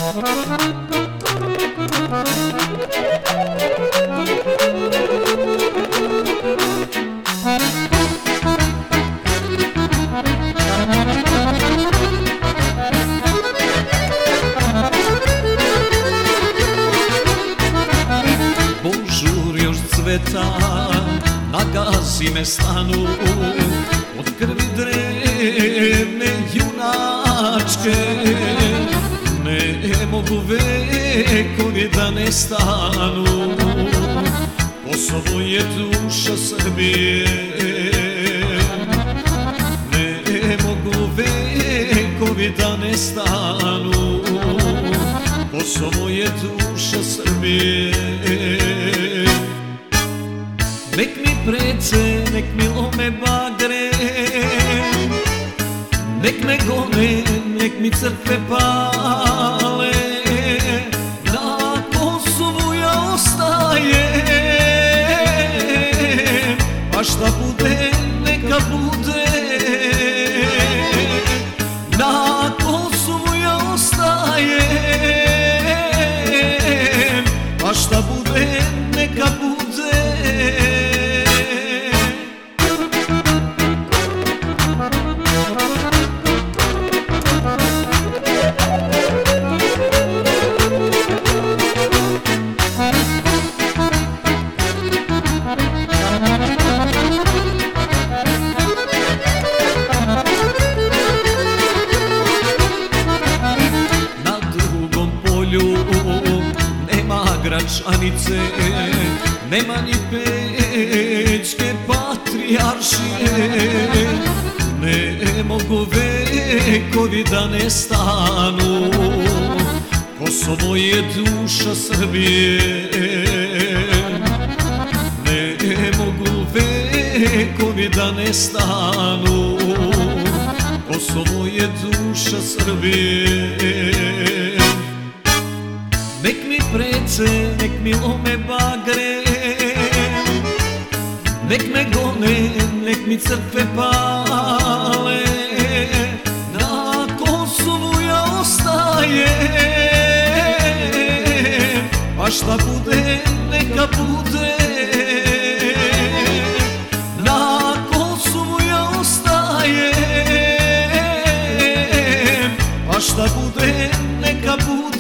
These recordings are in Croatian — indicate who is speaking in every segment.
Speaker 1: Bonjour još cveta, nagazi me stanu od krvi drevne junačke. Ne mogu vekovi da ne stanu, Kosovo je duša Srbije. Ne mogu vekovi da ne stanu, Kosovo je duša Srbije. Nek mi prece, nek mi lome bagre, nek me gone, nek mi crkve pale, na Kosovu ja ostajem, a šta bude, neka bude. Na Kosovu ja ostajem, a šta bude, neka bude. Nema Gračanice, nema ni Pećke patrijaršije. Ne mogu vekovi da ne stanu, Kosovo je duša Srbije. Ne mogu vekovi da ne stanu, Kosovo je duša Srbije. Nek mi prece, nek mi lome bagre, nek me gone, nek mi crkve pale, na Kosovu ja ostajem, a šta bude, neka bude. Na Kosovu ja ostajem, a šta bude, neka bude.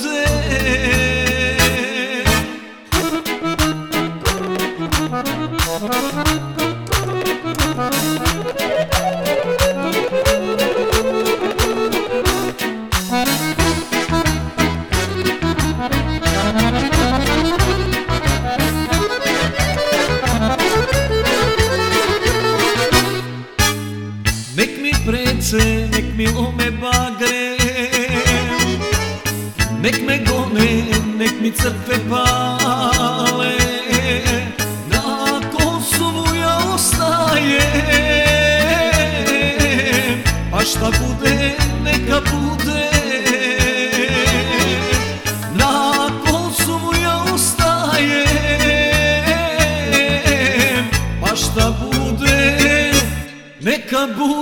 Speaker 1: Nek mi prece, nek mi lome bagre, nek me gone, nek mi crkve pale, na Kosovu ja ostajem, a šta bude, neka bude. Na Kosovu ja ostajem, a šta bude, neka bude.